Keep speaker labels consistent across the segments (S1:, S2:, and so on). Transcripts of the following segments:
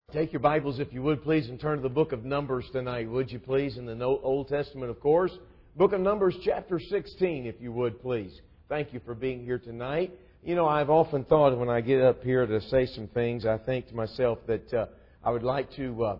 S1: Take your Bibles, if you would, please, and turn to the book of Numbers tonight, would you please? In the Old Testament, of course. Book of Numbers, chapter 16, if you would, please. Thank you for being here tonight. You know, I've often thought when I get up here to say some things, I think to myself that I would like to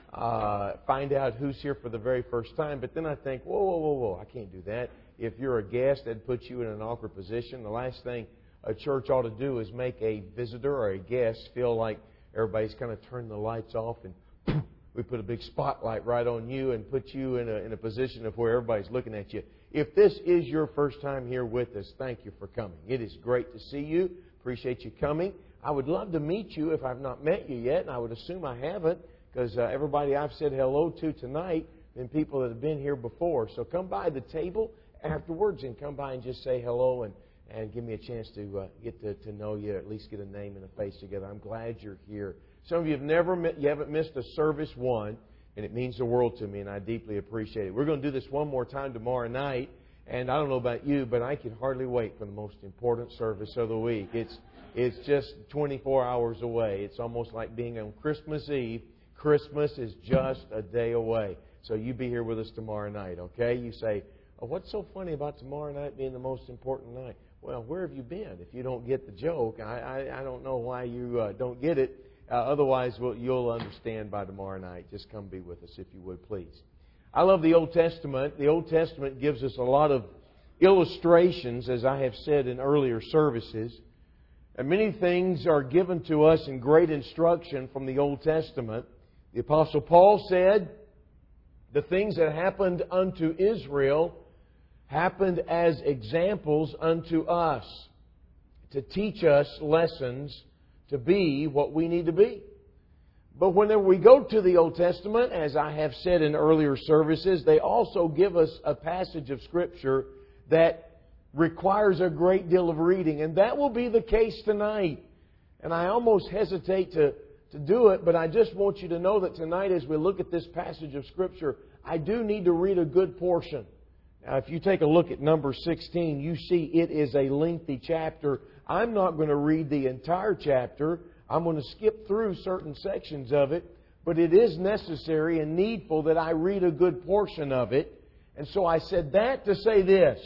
S1: find out who's here for the very first time. But then I think, whoa, I can't do that. If you're a guest, that'd put you in an awkward position. The last thing a church ought to do is make a visitor or a guest feel like everybody's kind of turned the lights off and we put a big spotlight right on you and put you in a position of where everybody's looking at you. If this is your first time here with us, thank you for coming. It is great to see you. Appreciate you coming. I would love to meet you if I've not met you yet, and I would assume I haven't, because everybody I've said hello to tonight been people that have been here before. So come by the table afterwards and come by and just say hello and give me a chance to get to know you, or at least get a name and a face together. I'm glad you're here. Some of you haven't missed a service one, and it means the world to me, and I deeply appreciate it. We're going to do this one more time tomorrow night, and I don't know about you, but I can hardly wait for the most important service of the week. It's just 24 hours away. It's almost like being on Christmas Eve. Christmas is just a day away. So you be here with us tomorrow night, okay? You say, oh, what's so funny about tomorrow night being the most important night? Well, where have you been? If you don't get the joke, I don't know why you don't get it. Otherwise, you'll understand by tomorrow night. Just come be with us, if you would, please. I love the Old Testament. The Old Testament gives us a lot of illustrations, as I have said in earlier services. And many things are given to us in great instruction from the Old Testament. The Apostle Paul said, the things that happened unto Israel happened as examples unto us, to teach us lessons to be what we need to be. But whenever we go to the Old Testament, as I have said in earlier services, they also give us a passage of Scripture that requires a great deal of reading. And that will be the case tonight. And I almost hesitate to do it, but I just want you to know that tonight as we look at this passage of Scripture, I do need to read a good portion. Now, if you take a look at number 16, you see it is a lengthy chapter. I'm not going to read the entire chapter. I'm going to skip through certain sections of it. But it is necessary and needful that I read a good portion of it. And so I said that to say this.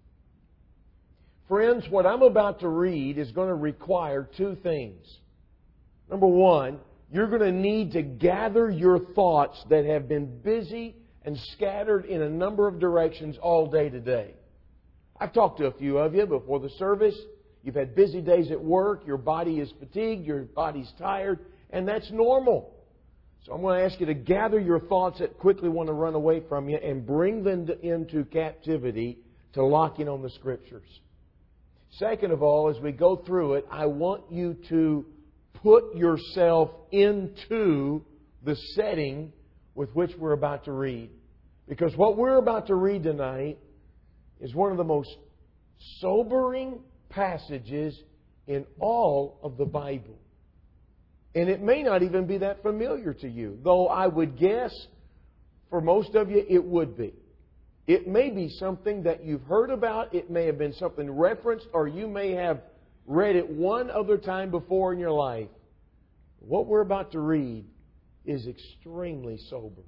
S1: Friends, what I'm about to read is going to require two things. Number one, you're going to need to gather your thoughts that have been busy and scattered in a number of directions all day today. I've talked to a few of you before the service. You've had busy days at work. Your body is fatigued. Your body's tired. And that's normal. So I'm going to ask you to gather your thoughts that quickly want to run away from you and bring them into captivity to lock in on the Scriptures. Second of all, as we go through it, I want you to put yourself into the setting with which we're about to read. Because what we're about to read tonight is one of the most sobering passages in all of the Bible. And it may not even be that familiar to you, though I would guess for most of you it would be. It may be something that you've heard about, it may have been something referenced, or you may have read it one other time before in your life. What we're about to read is extremely sober.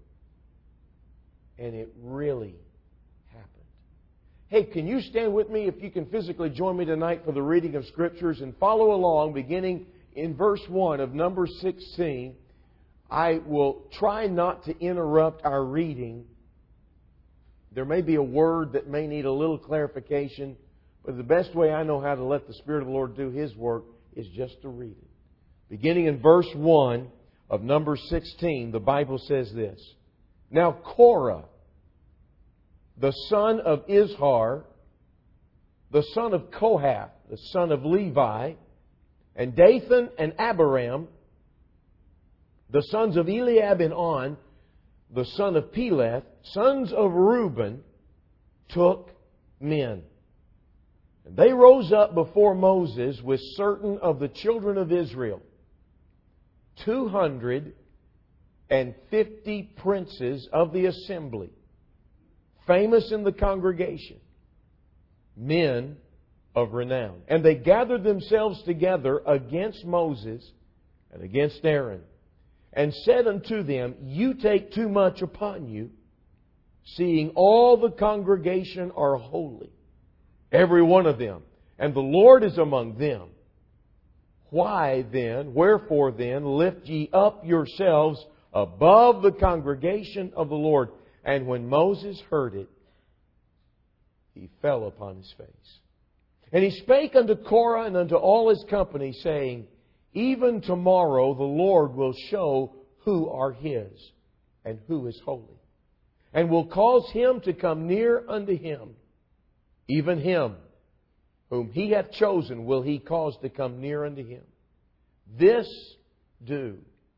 S1: And it really happened. Hey, can you stand with me if you can physically join me tonight for the reading of Scriptures and follow along beginning in verse 1 of number 16. I will try not to interrupt our reading. There may be a word that may need a little clarification, but the best way I know how to let the Spirit of the Lord do His work is just to read it. Beginning in verse 1 of number 16, the Bible says this. Now Korah, the son of Izhar, the son of Kohath, the son of Levi, and Dathan and Abiram, the sons of Eliab and On, the son of Peleth, sons of Reuben, took men. And they rose up before Moses with certain of the children of Israel, 250 princes of the assembly, famous in the congregation, men of renown. And they gathered themselves together against Moses and against Aaron. and said unto them, You take too much upon you, seeing all the congregation are holy, every one of them, and the Lord is among them. Wherefore then, lift ye up yourselves above the congregation of the Lord. And when Moses heard it, he fell upon his face. And he spake unto Korah and unto all his company, saying, Even tomorrow the Lord will show who are His, and who is holy, and will cause him to come near unto him. Even him whom He hath chosen will He cause to come near unto Him. This do.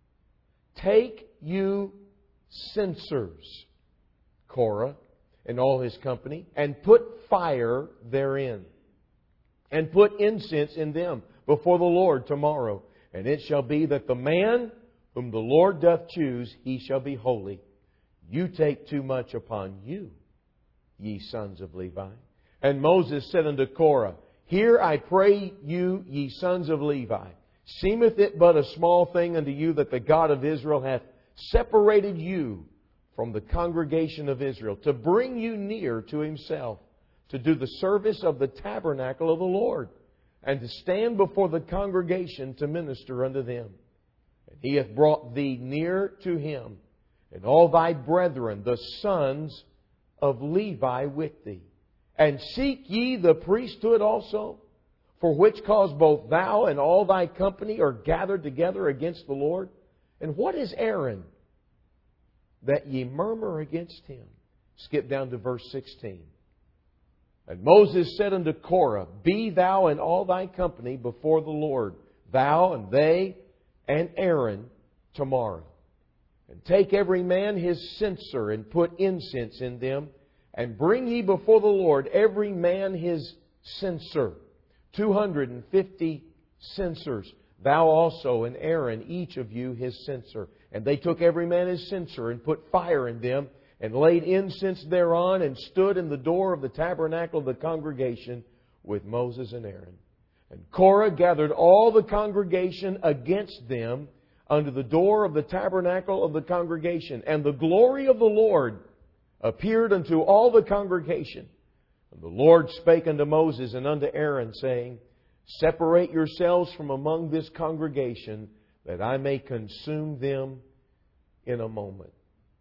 S1: Take you censers, Korah and all his company, and put fire therein, and put incense in them before the Lord tomorrow. And it shall be that the man whom the Lord doth choose, he shall be holy. You take too much upon you, ye sons of Levi. And Moses said unto Korah, Hear, I pray you, ye sons of Levi, seemeth it but a small thing unto you that the God of Israel hath separated you from the congregation of Israel, to bring you near to Himself, to do the service of the tabernacle of the Lord, and to stand before the congregation to minister unto them. And He hath brought thee near to Him, and all thy brethren, the sons of Levi, with thee. And seek ye the priesthood also, for which cause both thou and all thy company are gathered together against the Lord? And what is Aaron, that ye murmur against him? Skip down to verse 16. And Moses said unto Korah, Be thou and all thy company before the Lord, thou and they and Aaron, tomorrow. And take every man his censer, and put incense in them, and bring ye before the Lord every man his censer, 250 censers. Thou also and Aaron, each of you his censer. And they took every man his censer, and put fire in them, and laid incense thereon, and stood in the door of the tabernacle of the congregation with Moses and Aaron. And Korah gathered all the congregation against them unto the door of the tabernacle of the congregation. And the glory of the Lord appeared unto all the congregation. And the Lord spake unto Moses and unto Aaron, saying, Separate yourselves from among this congregation, that I may consume them in a moment.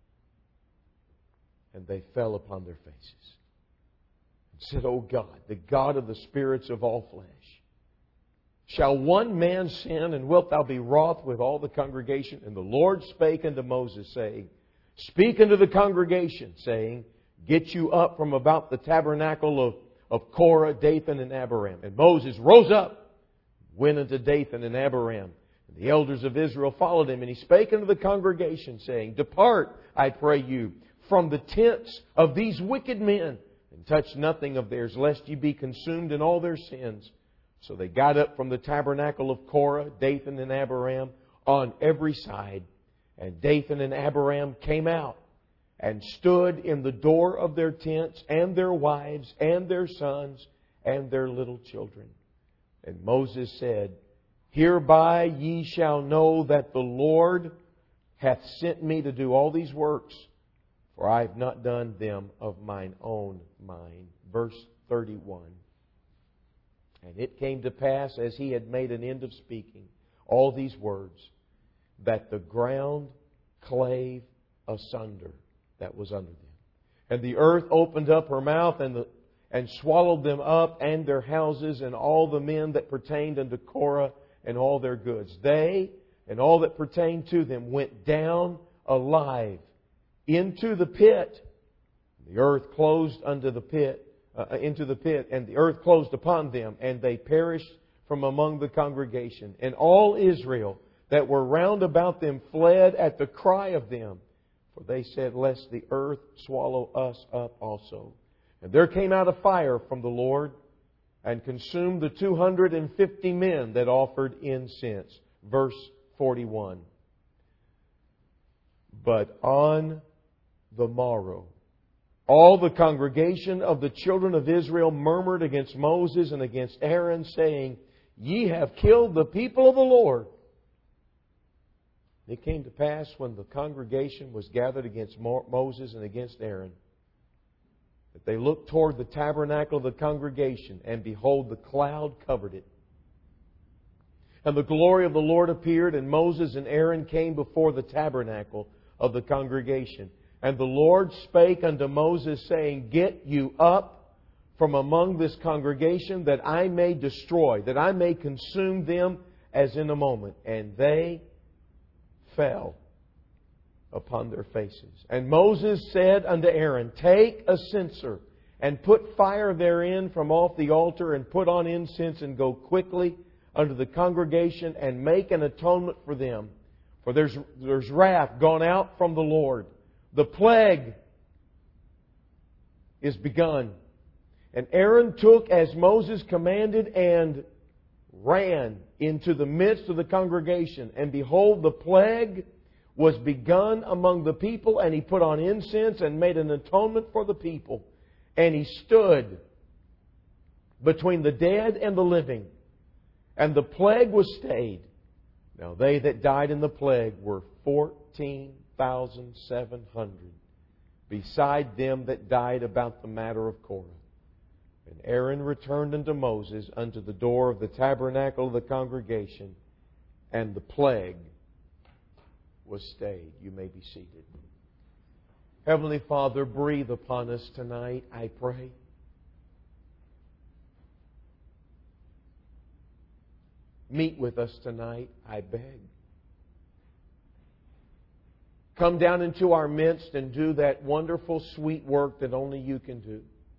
S1: And they fell upon their faces, and said, O God, the God of the spirits of all flesh, shall one man sin, and wilt thou be wroth with all the congregation? And the Lord spake unto Moses, saying, Speak unto the congregation, saying, Get you up from about the tabernacle of Korah, Dathan, and Abiram. And Moses rose up, went unto Dathan and Abiram. And the elders of Israel followed him. And he spake unto the congregation, saying, Depart, I pray you, from the tents of these wicked men, and touch nothing of theirs, lest ye be consumed in all their sins. So they got up from the tabernacle of Korah, Dathan, and Abiram on every side. And Dathan and Abiram came out, and stood in the door of their tents, and their wives, and their sons, and their little children. And Moses said, Hereby ye shall know that the Lord hath sent me to do all these works, for I have not done them of mine own mind. Verse 31. And it came to pass, as he had made an end of speaking all these words, that the ground clave asunder that was under them. And the earth opened up her mouth and swallowed them up, and their houses, and all the men that pertained unto Korah, and all their goods. They and all that pertained to them went down alive into the pit. The earth closed into the pit, and the earth closed upon them, and they perished from among the congregation. And all Israel that were round about them fled at the cry of them, for they said, Lest the earth swallow us up also. And there came out a fire from the Lord, and consumed the 250 men that offered incense. Verse 41. But on the morrow, all the congregation of the children of Israel murmured against Moses and against Aaron, saying, Ye have killed the people of the Lord. It came to pass when the congregation was gathered against Moses and against Aaron, that they looked toward the tabernacle of the congregation, and behold, the cloud covered it. And the glory of the Lord appeared, and Moses and Aaron came before the tabernacle of the congregation. And the Lord spake unto Moses, saying, Get you up from among this congregation, that I may destroy, that I may consume them as in a moment. And they fell upon their faces. And Moses said unto Aaron, Take a censer, and put fire therein from off the altar, and put on incense, and go quickly unto the congregation, and make an atonement for them. For there's wrath gone out from the Lord. The plague is begun. And Aaron took as Moses commanded, and ran into the midst of the congregation. And behold, the plague was begun among the people, and he put on incense and made an atonement for the people. And he stood between the dead and the living, and the plague was stayed. Now they that died in the plague were 14,700, beside them that died about the matter of Korah. And Aaron returned unto Moses unto the door of the tabernacle of the congregation, and the plague was stayed. You may be seated. Heavenly Father, breathe upon us tonight, I pray. Meet with us tonight, I beg. Come down into our midst and do that wonderful, sweet work that only You can do.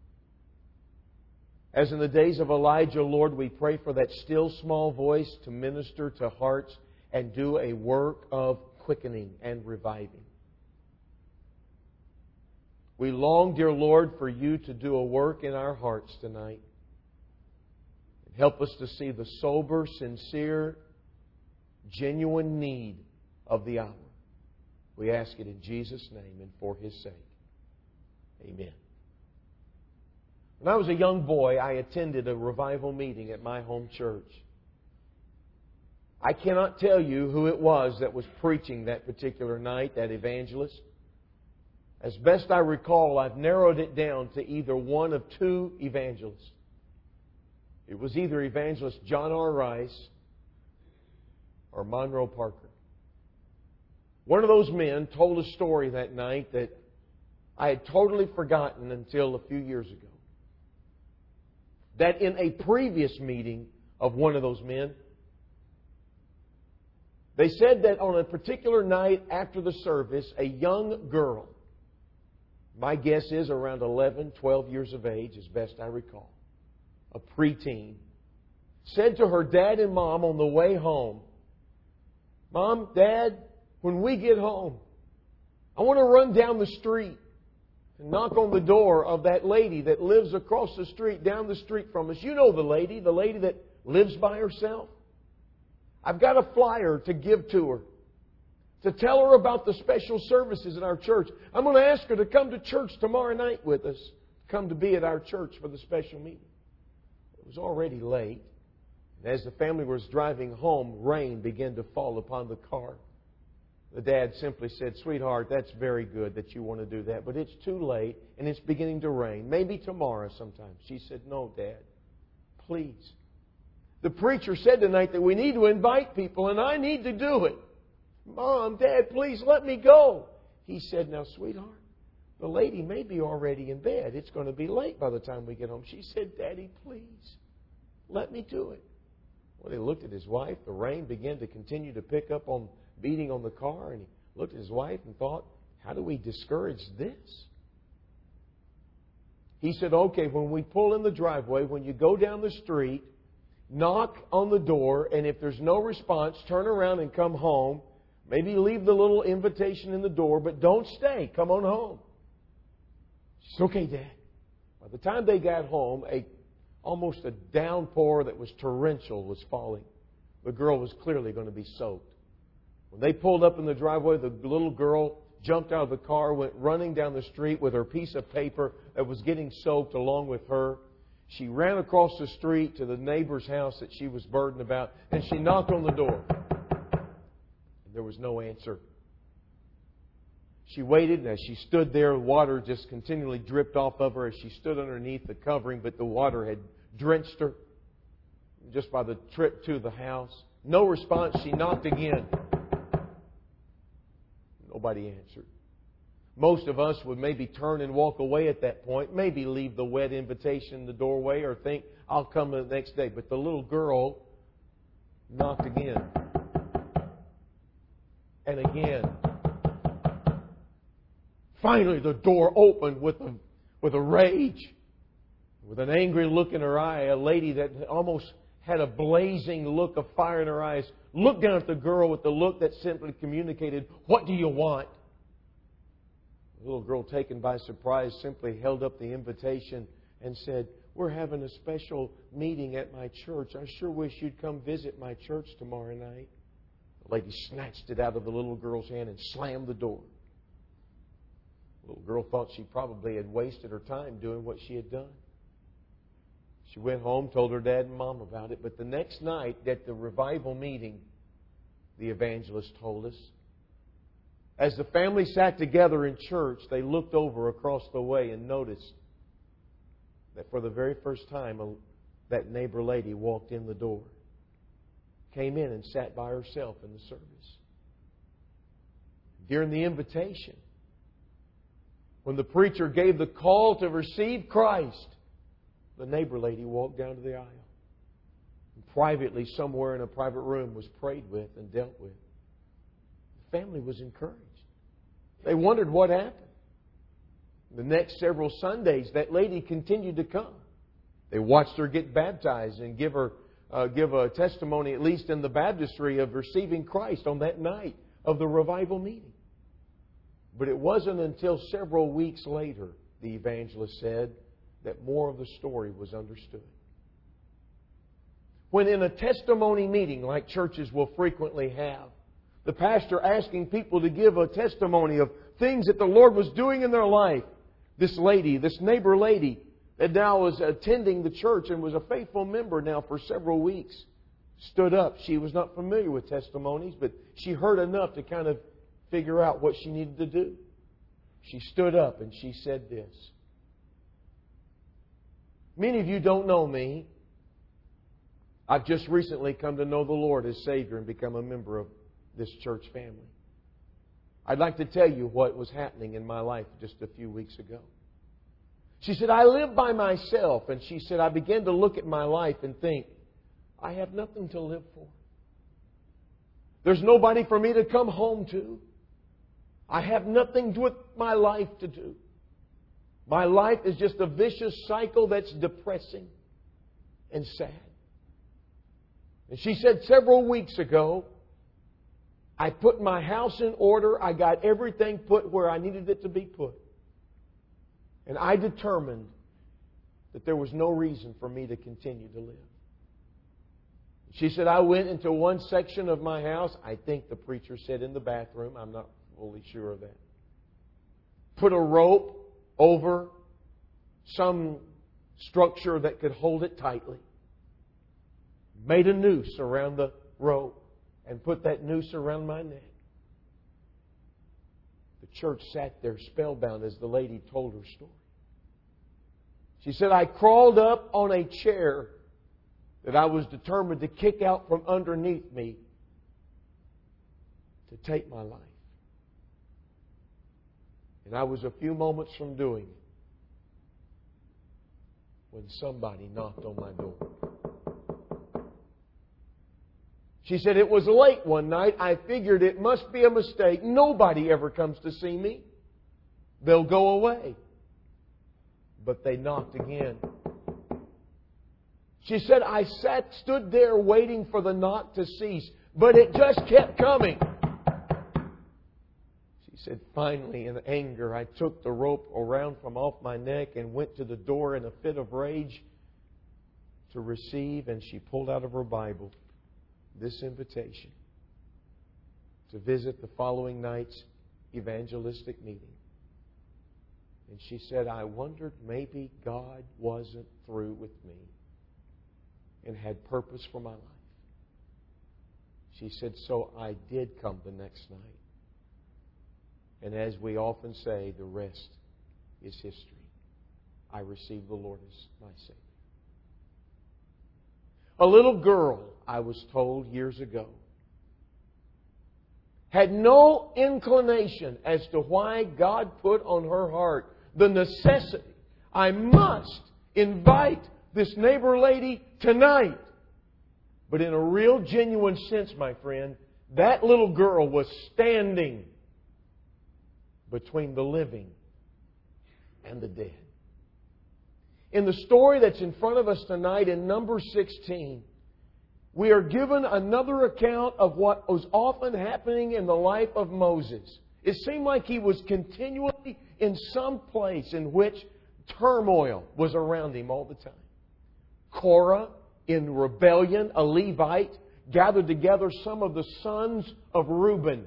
S1: As in the days of Elijah, Lord, we pray for that still small voice to minister to hearts and do a work of quickening and reviving. We long, dear Lord, for You to do a work in our hearts tonight. Help us to see the sober, sincere, genuine need of the hour. We ask it in Jesus' name and for His sake. Amen. When I was a young boy, I attended a revival meeting at my home church. I cannot tell you who it was that was preaching that particular night, that evangelist. As best I recall, I've narrowed it down to either one of two evangelists. It was either evangelist John R. Rice or Monroe Parker. One of those men told a story that night that I had totally forgotten until a few years ago. That in a previous meeting of one of those men, they said that on a particular night after the service, a young girl, my guess is around 11, 12 years of age, as best I recall, a preteen, said to her dad and mom on the way home, Mom, Dad, when we get home, I want to run down the street and knock on the door of that lady that lives across the street, down the street from us. You know the lady that lives by herself. I've got a flyer to give to her, to tell her about the special services in our church. I'm going to ask her to come to church tomorrow night with us, come to be at our church for the special meeting. It was already late. And as the family was driving home, rain began to fall upon the car. The dad simply said, Sweetheart, that's very good that you want to do that, but it's too late and it's beginning to rain. Maybe tomorrow sometime. She said, No, Dad, please. The preacher said tonight that we need to invite people and I need to do it. Mom, Dad, please let me go. He said, Now, sweetheart, the lady may be already in bed. It's going to be late by the time we get home. She said, Daddy, please, let me do it. Well, he looked at his wife. The rain began to continue to pick up on beating on the car. And he looked at his wife and thought, how do we discourage this? He said, okay, when we pull in the driveway, when you go down the street, knock on the door. And if there's no response, turn around and come home. Maybe leave the little invitation in the door, but don't stay. Come on home. She said, okay, Dad. By the time they got home, almost a downpour that was torrential was falling. The girl was clearly going to be soaked. When they pulled up in the driveway, the little girl jumped out of the car, went running down the street with her piece of paper that was getting soaked along with her. She ran across the street to the neighbor's house that she was burdened about, and she knocked on the door. There was no answer. She waited, and as she stood there, water just continually dripped off of her as she stood underneath the covering, but the water had drenched her just by the trip to the house. No response. She knocked again. Nobody answered. Most of us would maybe turn and walk away at that point, maybe leave the wet invitation in the doorway or think, I'll come the next day. But the little girl knocked again. And again. Finally, the door opened with a rage, with an angry look in her eye. A lady that almost had a blazing look of fire in her eyes looked down at the girl with the look that simply communicated, "What do you want?" The little girl, taken by surprise, simply held up the invitation and said, "We're having a special meeting at my church. I sure wish you'd come visit my church tomorrow night." The lady snatched it out of the little girl's hand and slammed the door. The little girl thought she probably had wasted her time doing what she had done. She went home, told her dad and mom about it. But the next night at the revival meeting, the evangelist told us, as the family sat together in church, they looked over across the way and noticed that for the very first time, that neighbor lady walked in the door, came in and sat by herself in the service. During the invitation, when the preacher gave the call to receive Christ, the neighbor lady walked down to the aisle. And privately, somewhere in a private room, was prayed with and dealt with. The family was encouraged. They wondered what happened. The next several Sundays, that lady continued to come. They watched her get baptized and give a testimony, at least in the baptistry, of receiving Christ on that night of the revival meeting. But it wasn't until several weeks later, the evangelist said, that more of the story was understood. When in a testimony meeting, like churches will frequently have, the pastor asking people to give a testimony of things that the Lord was doing in their life, this lady, this neighbor lady, that now was attending the church and was a faithful member now for several weeks, stood up. She was not familiar with testimonies, but she heard enough to kind of figure out what she needed to do. She stood up and she said this. Many of you don't know me. I've just recently come to know the Lord as Savior and become a member of this church family. I'd like to tell you what was happening in my life just a few weeks ago. She said, I live by myself. And she said, I began to look at my life and think, I have nothing to live for. There's nobody for me to come home to. I have nothing with my life to do. My life is just a vicious cycle that's depressing and sad. And she said several weeks ago, I put my house in order. I got everything put where I needed it to be put. And I determined that there was no reason for me to continue to live. She said, I went into one section of my house. I think the preacher said in the bathroom. I'm not fully sure of that. Put a rope over some structure that could hold it tightly. Made a noose around the rope and put that noose around my neck. The church sat there spellbound as the lady told her story. She said, I crawled up on a chair that I was determined to kick out from underneath me to take my life. And I was a few moments from doing it when somebody knocked on my door. She said, it was late one night. I figured it must be a mistake. Nobody ever comes to see me. They'll go away. But they knocked again. She said, I stood there waiting for the knock to cease, but it just kept coming. She said, finally, in anger, I took the rope around from off my neck and went to the door in a fit of rage to receive, and she pulled out of her Bible this invitation to visit the following night's evangelistic meeting. And she said, I wondered maybe God wasn't through with me and had purpose for my life. She said, so I did come the next night. And as we often say, the rest is history. I received the Lord as my Savior. A little girl, I was told years ago, had no inclination as to why God put on her heart the necessity. I must invite this neighbor lady tonight. But in a real genuine sense, my friend, that little girl was standing between the living and the dead. In the story that's in front of us tonight in Numbers 16, we are given another account of what was often happening in the life of Moses. It seemed like he was continually in some place in which turmoil was around him all the time. Korah, in rebellion, a Levite, gathered together some of the sons of Reuben.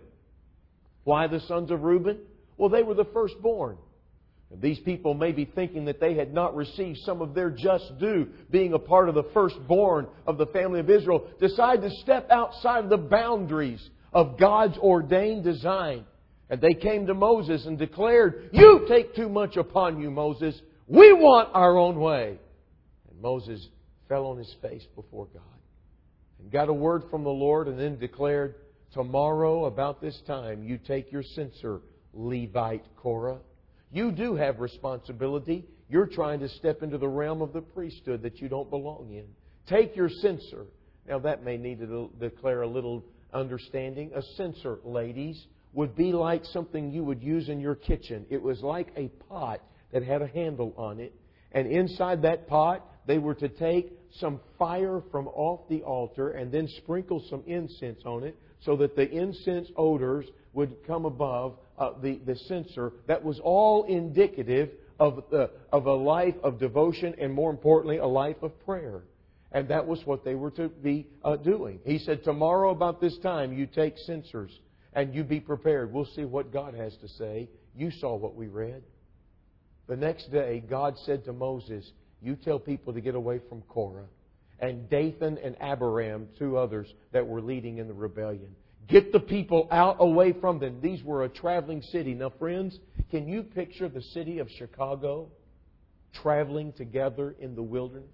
S1: Why the sons of Reuben? Well, they were the firstborn. These people may be thinking that they had not received some of their just due, being a part of the firstborn of the family of Israel, decide to step outside of the boundaries of God's ordained design. And they came to Moses and declared, you take too much upon you, Moses. We want our own way. And Moses fell on his face before God and got a word from the Lord and then declared, tomorrow about this time you take your censer, Levite Korah. You do have responsibility. You're trying to step into the realm of the priesthood that you don't belong in. Take your censer. Now that may need to declare a little understanding. A censer, ladies, would be like something you would use in your kitchen. It was like a pot that had a handle on it. And inside that pot, they were to take some fire from off the altar and then sprinkle some incense on it so that the incense odors would come above the censer. That was all indicative of a life of devotion and, more importantly, a life of prayer. And that was what they were to be doing. He said, tomorrow about this time you take censers and you be prepared. We'll see what God has to say. You saw what we read. The next day, God said to Moses, you tell people to get away from Korah. And Dathan and Abiram, two others that were leading in the rebellion. Get the people out away from them. These were a traveling city. Now, friends, can you picture the city of Chicago traveling together in the wilderness?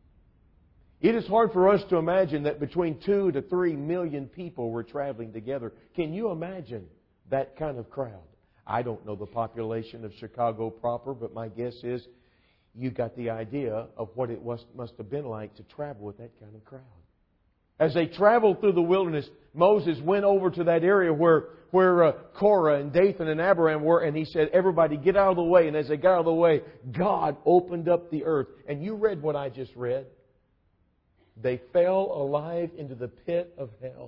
S1: It is hard for us to imagine that between 2 to 3 million people were traveling together. Can you imagine that kind of crowd? I don't know the population of Chicago proper, but my guess is you got the idea of what it must have been like to travel with that kind of crowd. As they traveled through the wilderness, Moses went over to that area where Korah and Dathan and Abiram were, and he said, everybody get out of the way. And as they got out of the way, God opened up the earth. And you read what I just read. They fell alive into the pit of hell.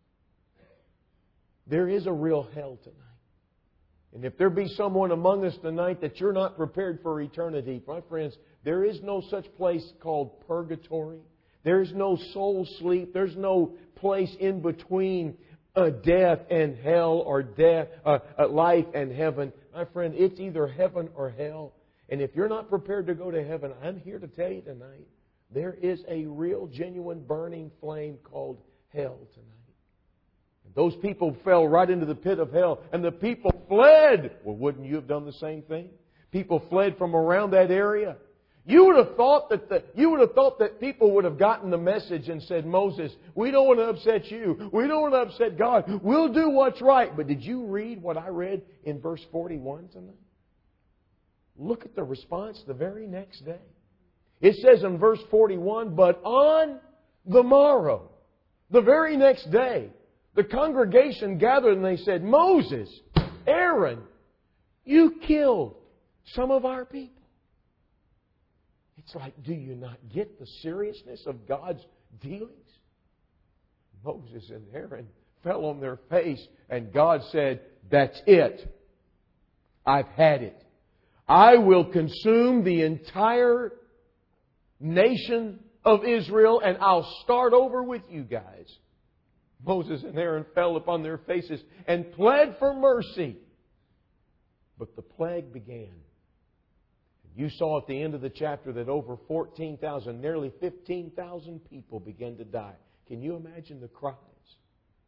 S1: There is a real hell tonight. And if there be someone among us tonight that you're not prepared for eternity, my friends, there is no such place called purgatory. There's no soul sleep. There's no place in between death and hell or life and heaven. My friend, it's either heaven or hell. And if you're not prepared to go to heaven, I'm here to tell you tonight, there is a real, genuine, burning flame called hell tonight. And those people fell right into the pit of hell, and the people fled. Well, wouldn't you have done the same thing? People fled from around that area. You would have thought that people would have gotten the message and said, Moses, we don't want to upset you. We don't want to upset God. We'll do what's right. But did you read what I read in verse 41 tonight? Look at the response the very next day. It says in verse 41, but on the morrow, the very next day, the congregation gathered and they said, Moses, Aaron, you killed some of our people. It's like, do you not get the seriousness of God's dealings? Moses and Aaron fell on their face and God said, that's it. I've had it. I will consume the entire nation of Israel and I'll start over with you guys. Moses and Aaron fell upon their faces and pled for mercy. But the plague began. You saw at the end of the chapter that over 14,000, nearly 15,000 people began to die. Can you imagine the cries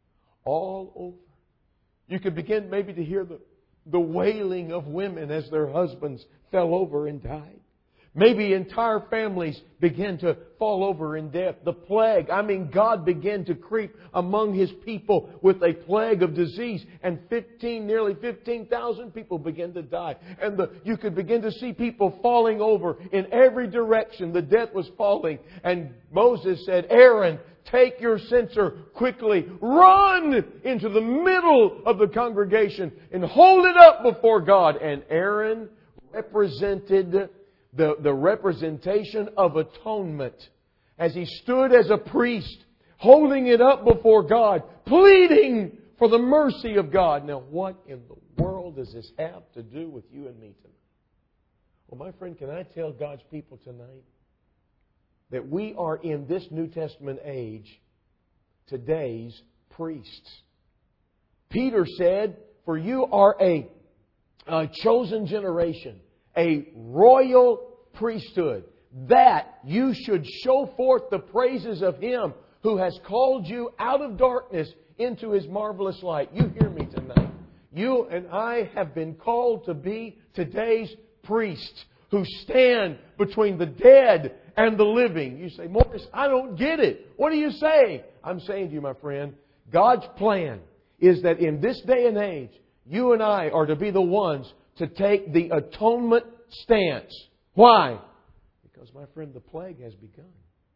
S1: all over. You could begin maybe to hear the wailing of women as their husbands fell over and died. Maybe entire families began to fall over in death. The plague, God began to creep among His people with a plague of disease. And nearly 15,000 people began to die. And you could begin to see people falling over in every direction. The death was falling. And Moses said, Aaron, take your censer quickly, run into the middle of the congregation and hold it up before God. And Aaron represented the representation of atonement as he stood as a priest, holding it up before God, pleading for the mercy of God. Now, what in the world does this have to do with you and me tonight? Well, my friend, can I tell God's people tonight that we are in this New Testament age today's priests? Peter said, for you are a chosen generation, a royal priesthood, that you should show forth the praises of Him who has called you out of darkness into His marvelous light. You hear me tonight. You and I have been called to be today's priests who stand between the dead and the living. You say, Morris, I don't get it. What are you saying? I'm saying to you, my friend, God's plan is that in this day and age, you and I are to be the ones to take the atonement stance. Why? Because, my friend, the plague has begun.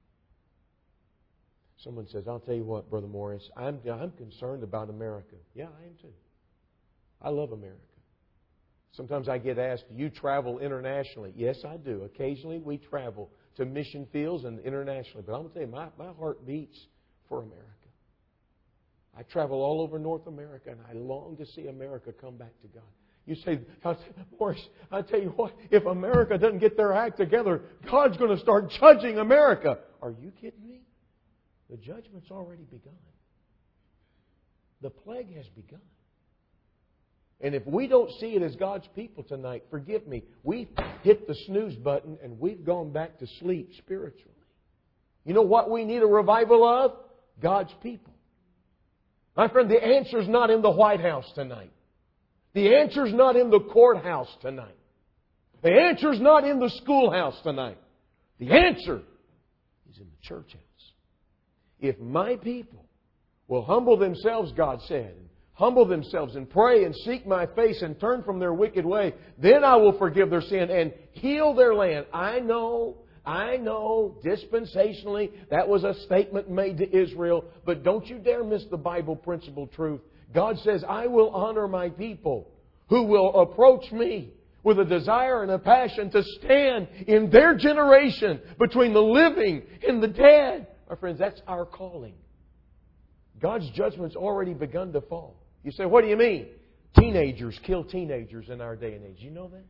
S1: Someone says, I'll tell you what, Brother Morris, I'm concerned about America. Yeah, I am too. I love America. Sometimes I get asked, do you travel internationally? Yes, I do. Occasionally we travel to mission fields and internationally. But I'm going to tell you, my heart beats for America. I travel all over North America, and I long to see America come back to God. You say, Morris, I tell you what, if America doesn't get their act together, God's going to start judging America. Are you kidding me? The judgment's already begun. The plague has begun. And if we don't see it as God's people tonight, forgive me, we've hit the snooze button and we've gone back to sleep spiritually. You know what we need a revival of? God's people. My friend, the answer's not in the White House tonight. The answer's not in the courthouse tonight. The answer's not in the schoolhouse tonight. The answer is in the church house. If my people will humble themselves, God said, and humble themselves and pray and seek my face and turn from their wicked way, then I will forgive their sin and heal their land. I know, dispensationally, that was a statement made to Israel, but don't you dare miss the Bible principle truth. God says, I will honor my people who will approach me with a desire and a passion to stand in their generation between the living and the dead. My friends, that's our calling. God's judgment's already begun to fall. You say, what do you mean? Teenagers kill teenagers in our day and age. You know that?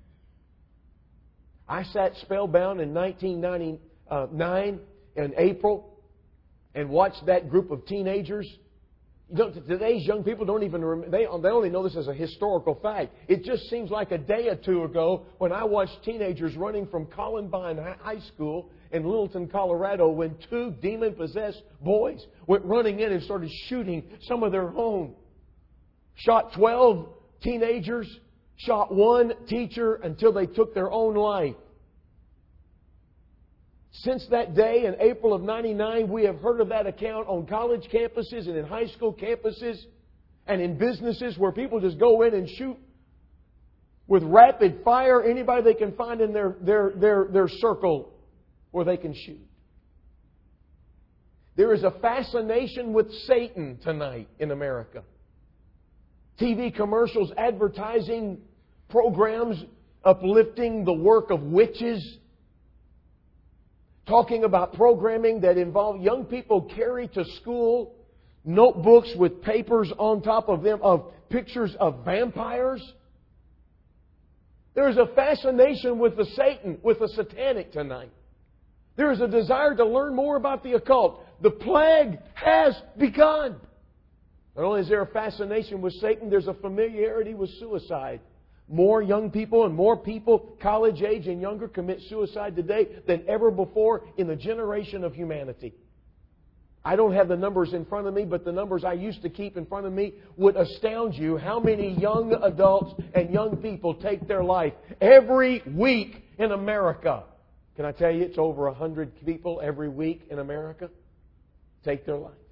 S1: I sat spellbound in 1999 in April and watched that group of teenagers. You know, today's young people don't even remember. They only know this as a historical fact. It just seems like a day or two ago when I watched teenagers running from Columbine High School in Littleton, Colorado, when two demon-possessed boys went running in and started shooting some of their own. Shot 12 teenagers, shot one teacher until they took their own life. Since that day, in April of 99, we have heard of that account on college campuses and in high school campuses and in businesses where people just go in and shoot with rapid fire anybody they can find in their circle where they can shoot. There is a fascination with Satan tonight in America. TV commercials, advertising programs uplifting the work of witches. Talking about programming that involve young people carry to school notebooks with papers on top of them of pictures of vampires. There is a fascination with the Satan, with the satanic tonight. There is a desire to learn more about the occult. The plague has begun. Not only is there a fascination with Satan, there's a familiarity with suicide. More young people and more people, college age and younger, commit suicide today than ever before in the generation of humanity. I don't have the numbers in front of me, but the numbers I used to keep in front of me would astound you how many young adults and young people take their life every week in America. Can I tell you, it's over 100 people every week in America take their life.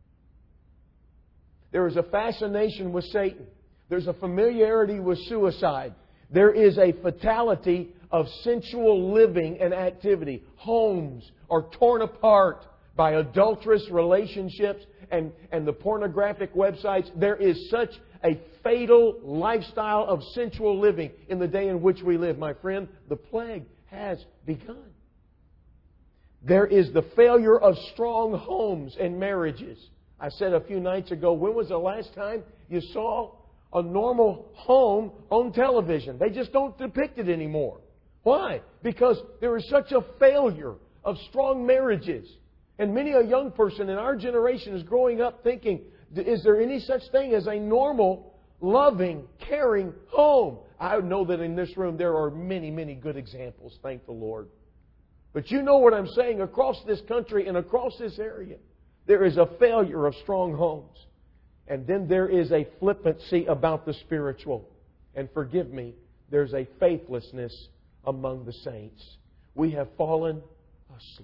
S1: There is a fascination with Satan. There's a familiarity with suicide. There is a fatality of sensual living and activity. Homes are torn apart by adulterous relationships and the pornographic websites. There is such a fatal lifestyle of sensual living in the day in which we live. My friend, the plague has begun. There is the failure of strong homes and marriages. I said a few nights ago, when was the last time you saw a normal home on television? They just don't depict it anymore. Why? Because there is such a failure of strong marriages. And many a young person in our generation is growing up thinking, is there any such thing as a normal, loving, caring home? I know that in this room there are many, many good examples, thank the Lord. But you know what I'm saying, across this country and across this area, there is a failure of strong homes. And then there is a flippancy about the spiritual. And forgive me, there's a faithlessness among the saints. We have fallen asleep.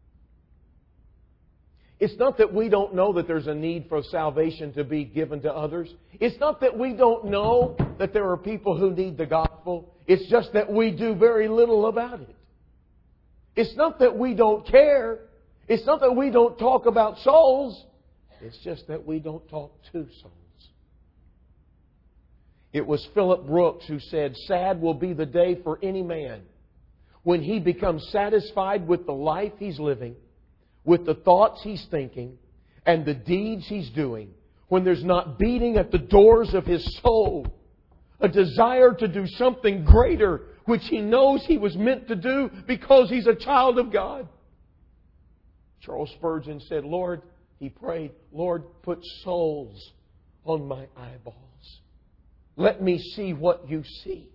S1: It's not that we don't know that there's a need for salvation to be given to others. It's not that we don't know that there are people who need the gospel. It's just that we do very little about it. It's not that we don't care. It's not that we don't talk about souls. It's just that we don't talk to souls. It was Philip Brooks who said, "Sad will be the day for any man when he becomes satisfied with the life he's living, with the thoughts he's thinking, and the deeds he's doing, when there's not beating at the doors of his soul a desire to do something greater, which he knows he was meant to do because he's a child of God." Charles Spurgeon said, he prayed, "Lord, put souls on my eyeballs. Let me see what you see."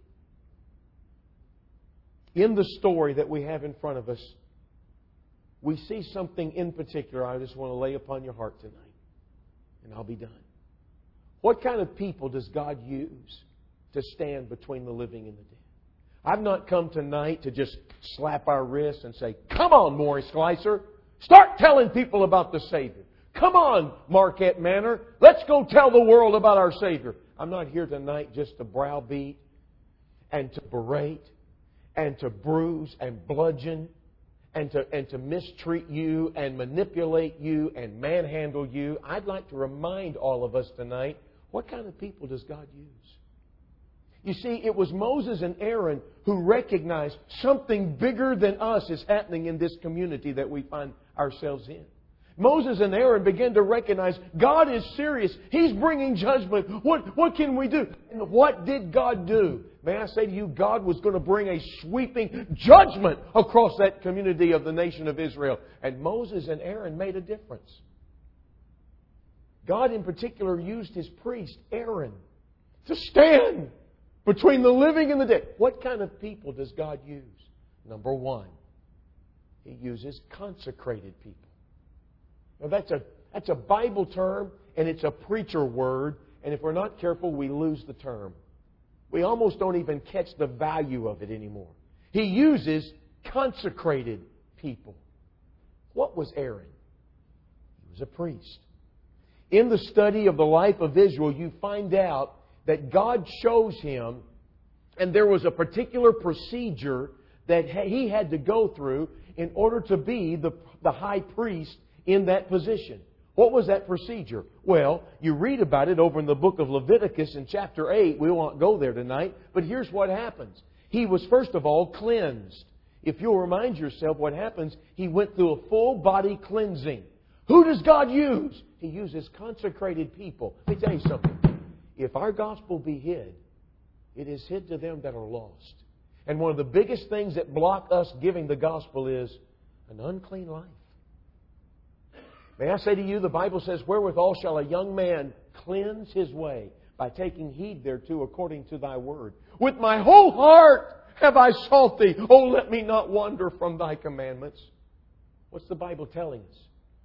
S1: In the story that we have in front of us, we see something in particular I just want to lay upon your heart tonight. And I'll be done. What kind of people does God use to stand between the living and the dead? I've not come tonight to just slap our wrists and say, "Come on, Morris Slicer. Start telling people about the Savior. Come on, Marquette Manor. Let's go tell the world about our Savior." I'm not here tonight just to browbeat and to berate and to bruise and bludgeon and to mistreat you and manipulate you and manhandle you. I'd like to remind all of us tonight, what kind of people does God use? You see, it was Moses and Aaron who recognized something bigger than us is happening in this community that we find ourselves in. Moses and Aaron began to recognize God is serious. He's bringing judgment. What can we do? And what did God do? May I say to you, God was going to bring a sweeping judgment across that community of the nation of Israel. And Moses and Aaron made a difference. God in particular used His priest, Aaron, to stand between the living and the dead. What kind of people does God use? Number one, He uses consecrated people. Now that's a Bible term, and it's a preacher word, and if we're not careful, we lose the term. We almost don't even catch the value of it anymore. He uses consecrated people. What was Aaron? He was a priest. In the study of the life of Israel, you find out that God chose him, and there was a particular procedure that he had to go through in order to be the high priest in that position. What was that procedure? Well, you read about it over in the book of Leviticus in chapter 8. We won't go there tonight, but here's what happens. He was first of all cleansed. If you'll remind yourself what happens, he went through a full body cleansing. Who does God use? He uses consecrated people. Let me tell you something. If our gospel be hid, it is hid to them that are lost. And one of the biggest things that block us giving the gospel is an unclean life. May I say to you, the Bible says, "Wherewithal shall a young man cleanse his way? By taking heed thereto according to thy word. With my whole heart have I sought thee. Oh, let me not wander from thy commandments." What's the Bible telling us?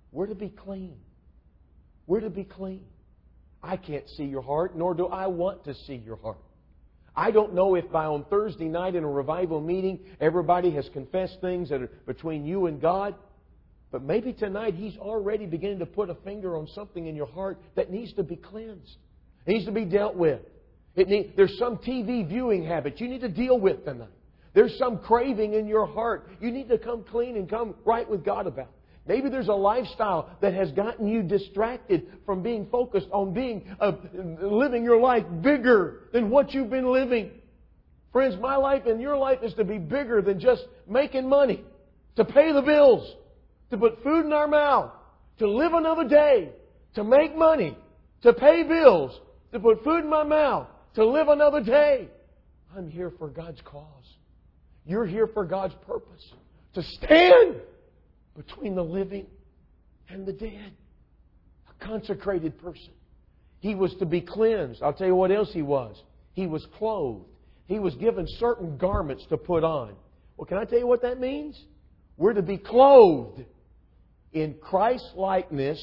S1: We're to be clean. We're to be clean. I can't see your heart, nor do I want to see your heart. I don't know if by on Thursday night in a revival meeting, everybody has confessed things that are between you and God. But maybe tonight He's already beginning to put a finger on something in your heart that needs to be cleansed. It needs to be dealt with. There's some TV viewing habit you need to deal with tonight. There's some craving in your heart you need to come clean and come right with God about. Maybe there's a lifestyle that has gotten you distracted from being focused on living your life bigger than what you've been living. Friends, my life and your life is to be bigger than just making money, to pay the bills, to put food in our mouth, to live another day, to make money, to pay bills, to put food in my mouth, to live another day. I'm here for God's cause. You're here for God's purpose. To stand between the living and the dead. A consecrated person. He was to be cleansed. I'll tell you what else he was. He was clothed. He was given certain garments to put on. Well, can I tell you what that means? We're to be clothed in Christ-likeness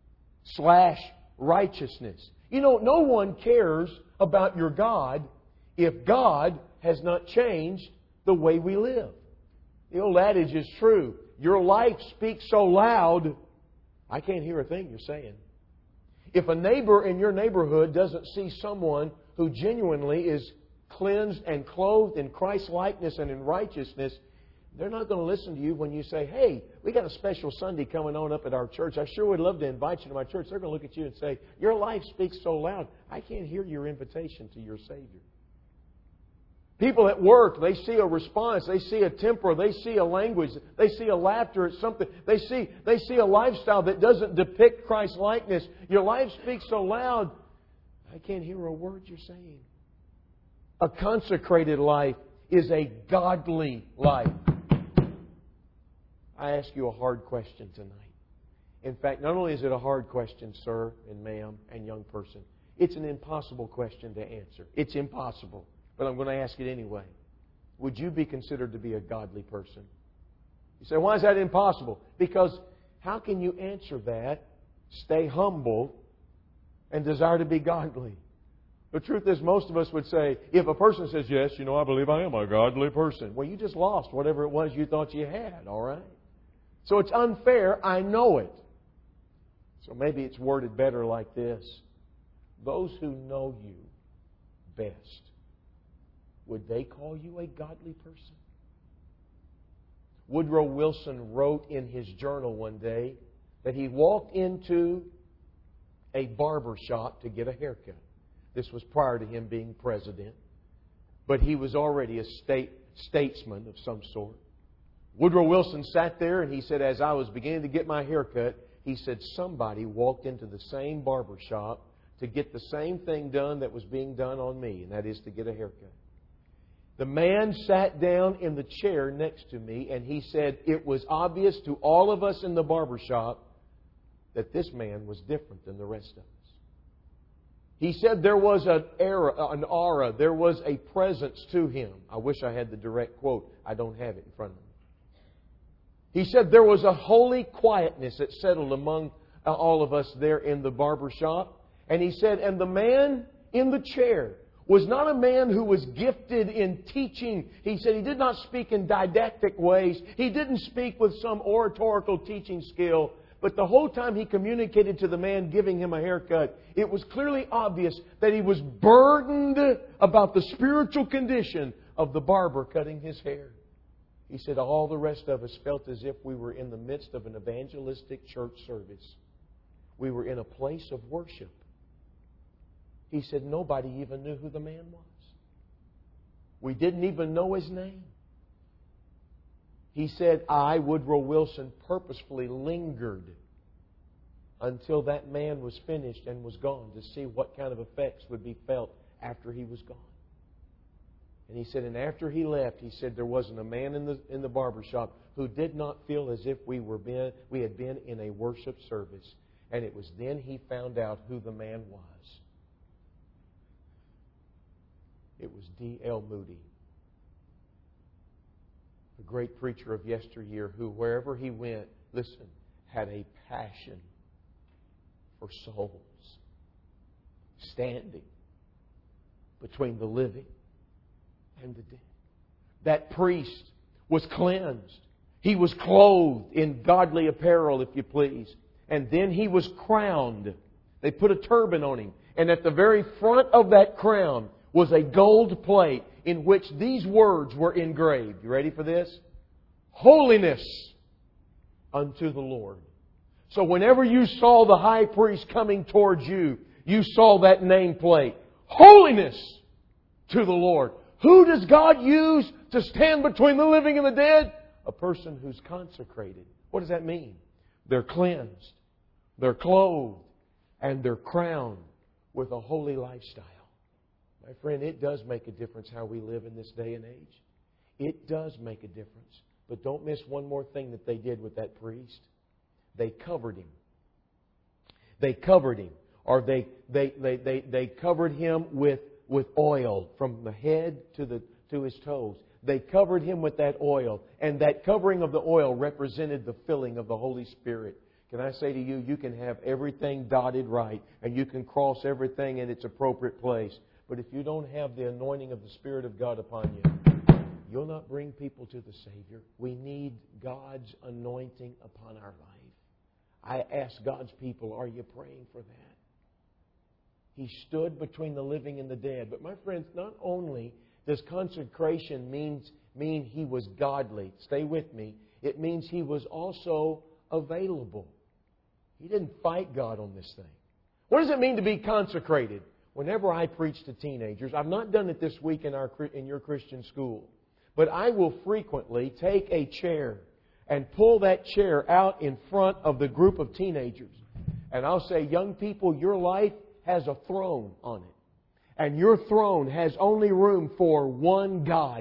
S1: / righteousness. You know, no one cares about your God if God has not changed the way we live. The old adage is true. Your life speaks so loud, I can't hear a thing you're saying. If a neighbor in your neighborhood doesn't see someone who genuinely is cleansed and clothed in Christ's likeness and in righteousness, they're not going to listen to you when you say, hey, we got a special Sunday coming on up at our church. I sure would love to invite you to my church. They're going to look at you and say, your life speaks so loud, I can't hear your invitation to your Savior. People at work, they see a response, they see a temper, they see a language, they see a laughter at something. They see a lifestyle that doesn't depict Christ's likeness. Your life speaks so loud, I can't hear a word you're saying. A consecrated life is a godly life. I ask you a hard question tonight. In fact, not only is it a hard question, sir and ma'am and young person, it's an impossible question to answer. It's impossible. But I'm going to ask it anyway. Would you be considered to be a godly person? You say, why is that impossible? Because how can you answer that, stay humble, and desire to be godly? The truth is, most of us would say, if a person says, yes, you know, I believe I am a godly person. Well, you just lost whatever it was you thought you had, all right? So it's unfair, I know it. So maybe it's worded better like this. Those who know you best, would they call you a godly person? Woodrow Wilson wrote in his journal one day that he walked into a barber shop to get a haircut. This was prior to him being president. But he was already a statesman of some sort. Woodrow Wilson sat there and he said, as I was beginning to get my haircut, he said, somebody walked into the same barber shop to get the same thing done that was being done on me, and that is to get a haircut. The man sat down in the chair next to me and he said, it was obvious to all of us in the barber shop that this man was different than the rest of us. He said there was an aura, there was a presence to him. I wish I had the direct quote. I don't have it in front of me. He said there was a holy quietness that settled among all of us there in the barber shop. And he said, and the man in the chair was not a man who was gifted in teaching. He said he did not speak in didactic ways. He didn't speak with some oratorical teaching skill. But the whole time he communicated to the man giving him a haircut, it was clearly obvious that he was burdened about the spiritual condition of the barber cutting his hair. He said all the rest of us felt as if we were in the midst of an evangelistic church service. We were in a place of worship. He said nobody even knew who the man was. We didn't even know his name. He said, I, Woodrow Wilson, purposefully lingered until that man was finished and was gone to see what kind of effects would be felt after he was gone. And he said, and after he left, he said there wasn't a man in the barber shop who did not feel as if we had been in a worship service. And it was then he found out who the man was. It was D.L. Moody, a great preacher of yesteryear who, wherever he went, listen, had a passion for souls standing between the living and the dead. That priest was cleansed. He was clothed in godly apparel, if you please. And then he was crowned. They put a turban on him. And at the very front of that crown was a gold plate in which these words were engraved. You ready for this? Holiness unto the Lord. So whenever you saw the high priest coming towards you, you saw that nameplate. Holiness to the Lord. Who does God use to stand between the living and the dead? A person who's consecrated. What does that mean? They're cleansed, they're clothed, and they're crowned with a holy lifestyle. My friend, it does make a difference how we live in this day and age. It does make a difference. But don't miss one more thing that they did with that priest. They covered him. They covered him. Or they covered him with oil from the head to his toes. They covered him with that oil. And that covering of the oil represented the filling of the Holy Spirit. Can I say to you, you can have everything dotted right. And you can cross everything in its appropriate place. But if you don't have the anointing of the Spirit of God upon you, you'll not bring people to the Savior. We need God's anointing upon our life. I ask God's people, are you praying for that? He stood between the living and the dead. But my friends, not only does consecration mean he was godly. Stay with me. It means he was also available. He didn't fight God on this thing. What does it mean to be consecrated? Whenever I preach to teenagers, I've not done it this week in your Christian school, but I will frequently take a chair and pull that chair out in front of the group of teenagers. And I'll say, young people, your life has a throne on it. And your throne has only room for one God.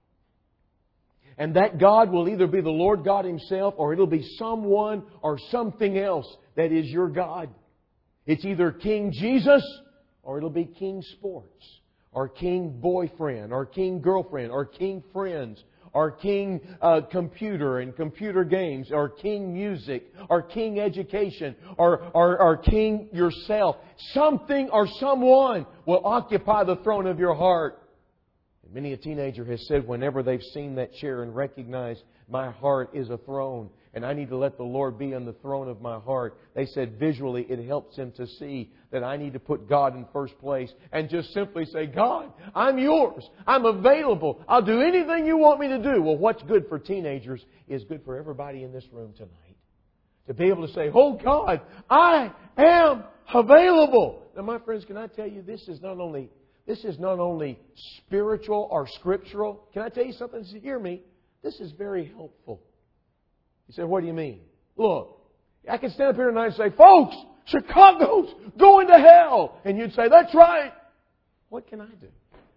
S1: And that God will either be the Lord God Himself, or it'll be someone or something else that is your God. It's either King Jesus, or it'll be King Sports, or King Boyfriend, or King Girlfriend, or King Friends, or King Computer and computer games, or King Music, or King Education, or King Yourself. Something or someone will occupy the throne of your heart. And many a teenager has said whenever they've seen that chair and recognized my heart is a throne, and I need to let the Lord be on the throne of my heart. They said visually it helps them to see that I need to put God in first place and just simply say, God, I'm yours. I'm available. I'll do anything you want me to do. Well, what's good for teenagers is good for everybody in this room tonight. To be able to say, oh God, I am available. Now my friends, can I tell you, this is not only spiritual or scriptural. Can I tell you something? Hear me. This is very helpful. You say, what do you mean? Look, I can stand up here tonight and say, folks, Chicago's going to hell. And you'd say, that's right. What can I do?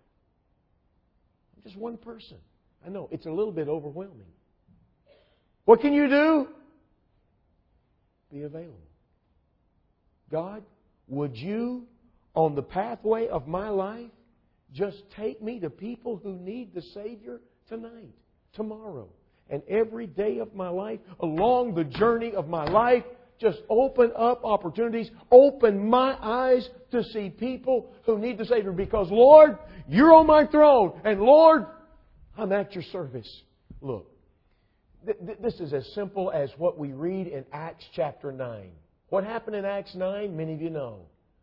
S1: I'm just one person. I know, it's a little bit overwhelming. What can you do? Be available. God, would you, on the pathway of my life, just take me to people who need the Savior tonight, tomorrow, and every day of my life, along the journey of my life, just open up opportunities, open my eyes to see people who need the Savior. Because, Lord, You're on my throne, and Lord, I'm at Your service. Look, this is as simple as what we read in Acts chapter 9. What happened in Acts 9? Many of you know.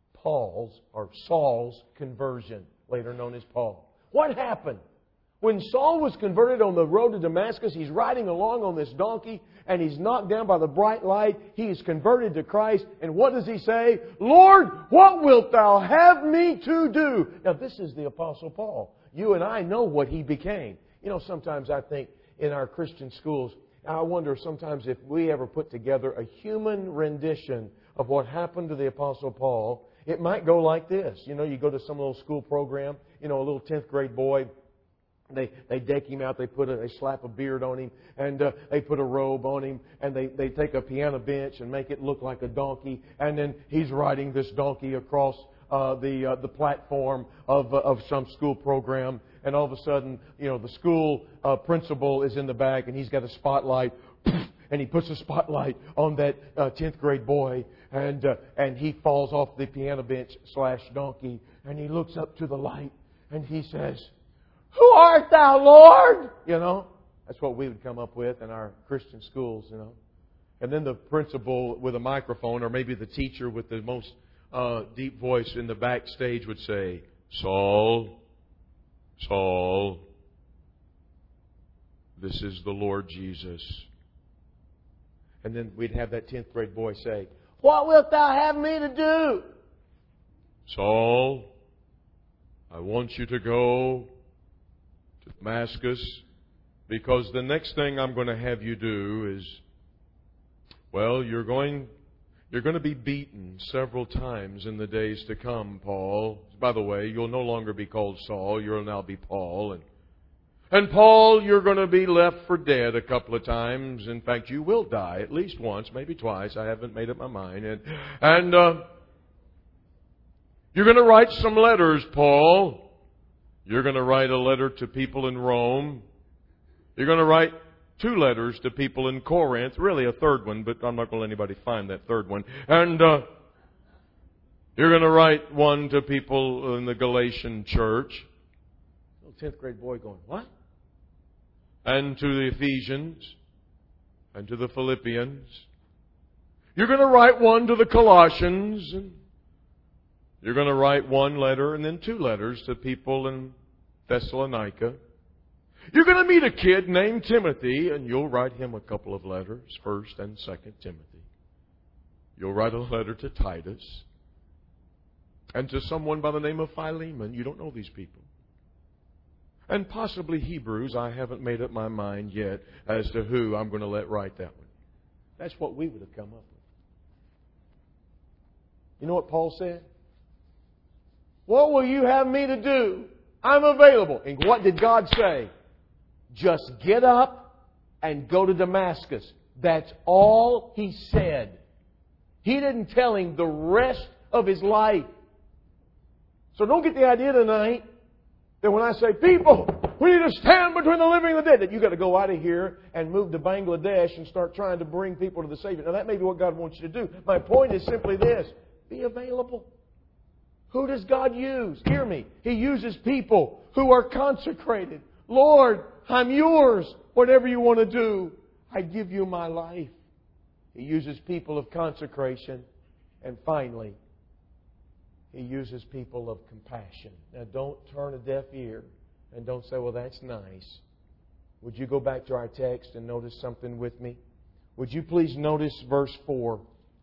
S1: Saul's conversion, later known as Paul. What happened? When Saul was converted on the road to Damascus, he's riding along on this donkey, and he's knocked down by the bright light. He is converted to Christ, and what does he say? Lord, what wilt Thou have me to do? Now, this is the Apostle Paul. You and I know what he became. You know, sometimes I think in our Christian schools, I wonder sometimes if we ever put together a human rendition of what happened to the Apostle Paul. It might go like this. You know, you go to some little school program, you know, a little 10th grade boy. They deck him out. They slap a beard on him, and they put a robe on him, and they take a piano bench and make it look like a donkey, and then he's riding this donkey across the platform of some school program, and all of a sudden, you know, the school principal is in the back, and he's got a spotlight, and he puts a spotlight on that 10th grade boy, and he falls off the piano bench / donkey, and he looks up to the light, and he says, "Who art thou, Lord?" You know, that's what we would come up with in our Christian schools, you know. And then the principal with a microphone, or maybe the teacher with the most deep voice in the backstage would say, "Saul, Saul, this is the Lord Jesus." And then we'd have that 10th grade boy say, "What wilt thou have me to do?" "Saul, I want you to go to Damascus, because the next thing I'm going to have you do is, well, you're going to be beaten several times in the days to come, Paul. By the way, you'll no longer be called Saul. You'll now be Paul. And Paul, you're going to be left for dead a couple of times. In fact, you will die at least once, maybe twice. I haven't made up my mind. And you're going to write some letters, Paul. You're going to write a letter to people in Rome. You're going to write 2 letters to people in Corinth. Really a third one, but I'm not going to let anybody find that third one. And you're going to write one to people in the Galatian church. Little 10th grade boy going, "What?" And to the Ephesians. And to the Philippians. You're going to write one to the Colossians. And you're going to write 1 letter and then 2 letters to people in Thessalonica. You're going to meet a kid named Timothy, and you'll write him a couple of letters, 1st and 2nd Timothy. You'll write a letter to Titus and to someone by the name of Philemon. You don't know these people. And possibly Hebrews. I haven't made up my mind yet as to who I'm going to let write that one. That's what we would have come up with. You know what Paul said? "What will you have me to do? I'm available." And what did God say? "Just get up and go to Damascus." That's all He said. He didn't tell him the rest of his life. So don't get the idea tonight that when I say, "People, we need to stand between the living and the dead," that you've got to go out of here and move to Bangladesh and start trying to bring people to the Savior. Now that may be what God wants you to do. My point is simply this: be available. Who does God use? Hear me. He uses people who are consecrated. "Lord, I'm yours. Whatever you want to do, I give you my life." He uses people of consecration. And finally, He uses people of compassion. Now don't turn a deaf ear and don't say, "Well, that's nice." Would you go back to our text and notice something with me? Would you please notice verse 4?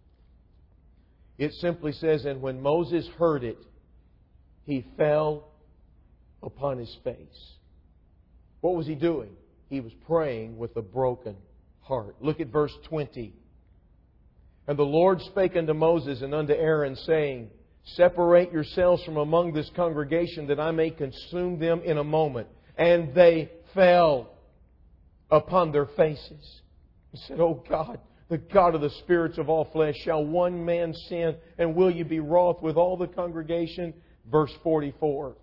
S1: It simply says, "And when Moses heard it, he fell upon his face." What was he doing? He was praying with a broken heart. Look at verse 20. "And the Lord spake unto Moses and unto Aaron, saying, Separate yourselves from among this congregation, that I may consume them in a moment. And they fell upon their faces." He said, "Oh God, the God of the spirits of all flesh, shall one man sin, and will you be wroth with all the congregation?" Verse 44.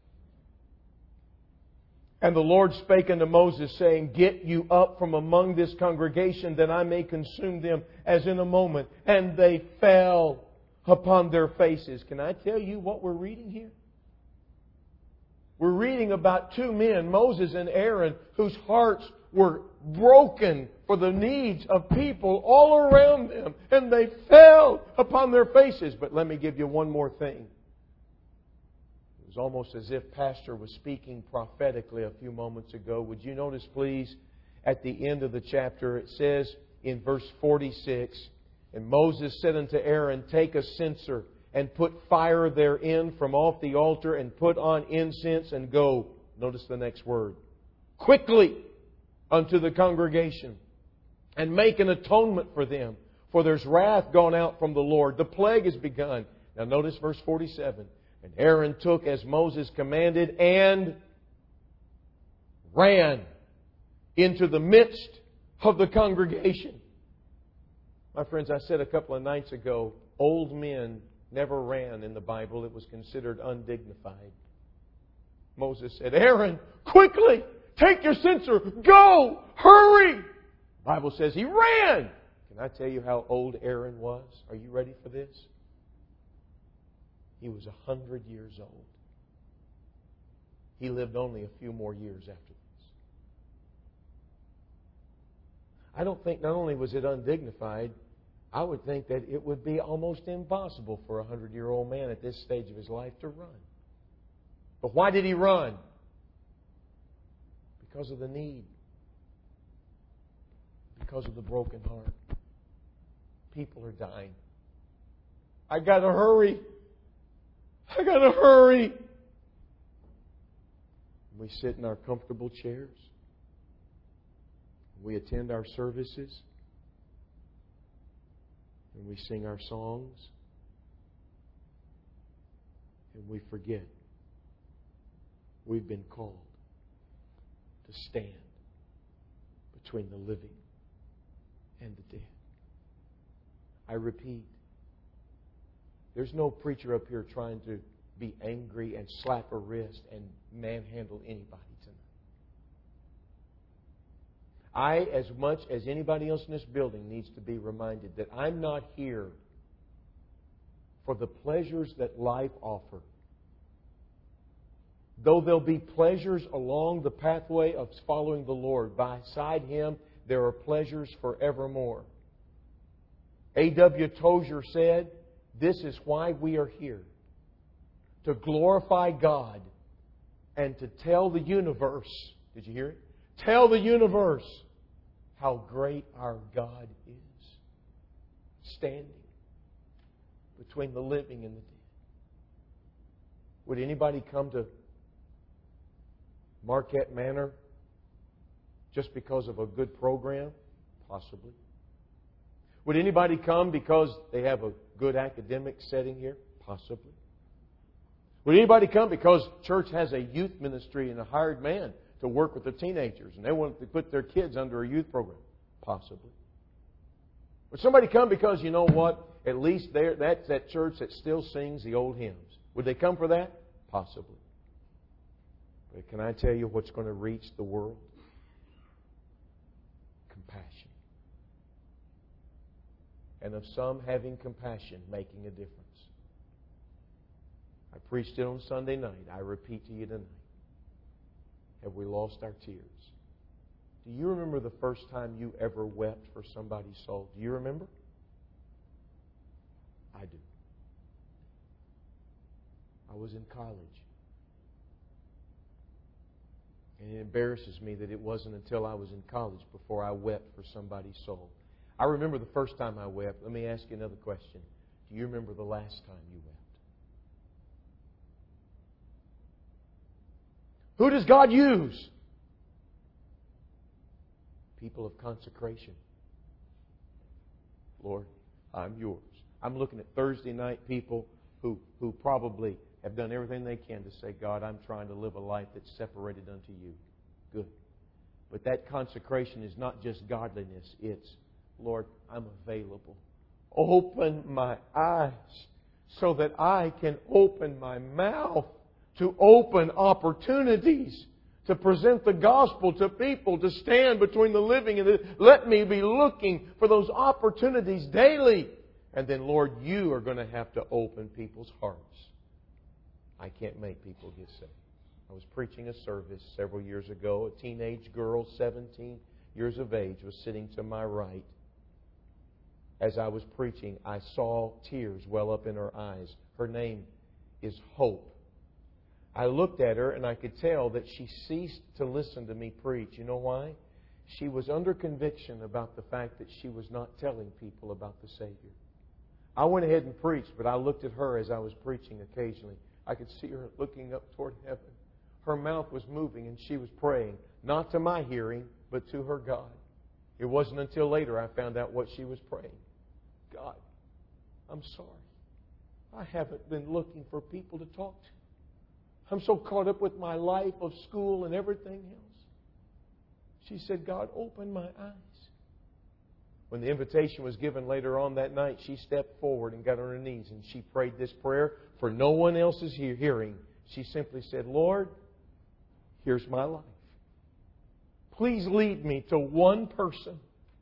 S1: "And the Lord spake unto Moses, saying, Get you up from among this congregation, that I may consume them as in a moment. And they fell upon their faces." Can I tell you what we're reading here? We're reading about 2 men, Moses and Aaron, whose hearts were broken for the needs of people all around them. And they fell upon their faces. But let me give you one more thing. It was almost as if Pastor was speaking prophetically a few moments ago. Would you notice, please, at the end of the chapter, it says in verse 46, "And Moses said unto Aaron, Take a censer, and put fire therein from off the altar, and put on incense, and go," notice the next word, "quickly unto the congregation, and make an atonement for them. For there's wrath gone out from the Lord. The plague has begun." Now notice verse 47. "And Aaron took as Moses commanded, and ran into the midst of the congregation." My friends, I said a couple of nights ago, old men never ran in the Bible. It was considered undignified. Moses said, "Aaron, quickly, take your censer, go, hurry." The Bible says he ran. Can I tell you how old Aaron was? Are you ready for this? He was 100 years old. He lived only a few more years after this. I don't think not only was it undignified, I would think that it would be almost impossible for a 100-year-old man at this stage of his life to run. But why did he run? Because of the need. Because of the broken heart. People are dying. I got to hurry. I got to hurry. We sit in our comfortable chairs. We attend our services. And we sing our songs. And we forget we've been called to stand between the living and the dead. I repeat, there's no preacher up here trying to be angry and slap a wrist and manhandle anybody tonight. I, as much as anybody else in this building, needs to be reminded that I'm not here for the pleasures that life offers. Though there'll be pleasures along the pathway of following the Lord, beside Him there are pleasures forevermore. A.W. Tozer said, "This is why we are here, to glorify God and to tell the universe," did you hear it? Tell the universe how great our God is, standing between the living and the dead. Would anybody come to Marquette Manor just because of a good program? Possibly. Would anybody come because they have a good academic setting here? Possibly. Would anybody come because church has a youth ministry and a hired man to work with the teenagers and they want to put their kids under a youth program? Possibly. Would somebody come because, you know what, at least that's that church that still sings the old hymns? Would they come for that? Possibly. But can I tell you what's going to reach the world? Compassion. And of some having compassion, making a difference. I preached it on Sunday night. I repeat to you tonight. Have we lost our tears? Do you remember the first time you ever wept for somebody's soul? Do you remember? I do. I was in college. And it embarrasses me that it wasn't until I was in college before I wept for somebody's soul. I remember the first time I wept. Let me ask you another question. Do you remember the last time you wept? Who does God use? People of consecration. Lord, I'm yours. I'm looking at Thursday night people who probably have done everything they can to say, God, I'm trying to live a life that's separated unto you. Good. But that consecration is not just godliness. It's, Lord, I'm available. Open my eyes so that I can open my mouth to open opportunities to present the gospel to people, to stand between the living and the... Let me be looking for those opportunities daily. And then, Lord, you are going to have to open people's hearts. I can't make people get saved. I was preaching a service several years ago. A teenage girl, 17 years of age, was sitting to my right. As I was preaching, I saw tears well up in her eyes. Her name is Hope. I looked at her and I could tell that she ceased to listen to me preach. You know why? She was under conviction about the fact that she was not telling people about the Savior. I went ahead and preached, but I looked at her as I was preaching occasionally. I could see her looking up toward heaven. Her mouth was moving and she was praying, not to my hearing, but to her God. It wasn't until later I found out what she was praying. God, I'm sorry. I haven't been looking for people to talk to. I'm so caught up with my life of school and everything else. She said, God, open my eyes. When the invitation was given later on that night, she stepped forward and got on her knees and she prayed this prayer for no one else's hearing. She simply said, Lord, here's my life. Please lead me to one person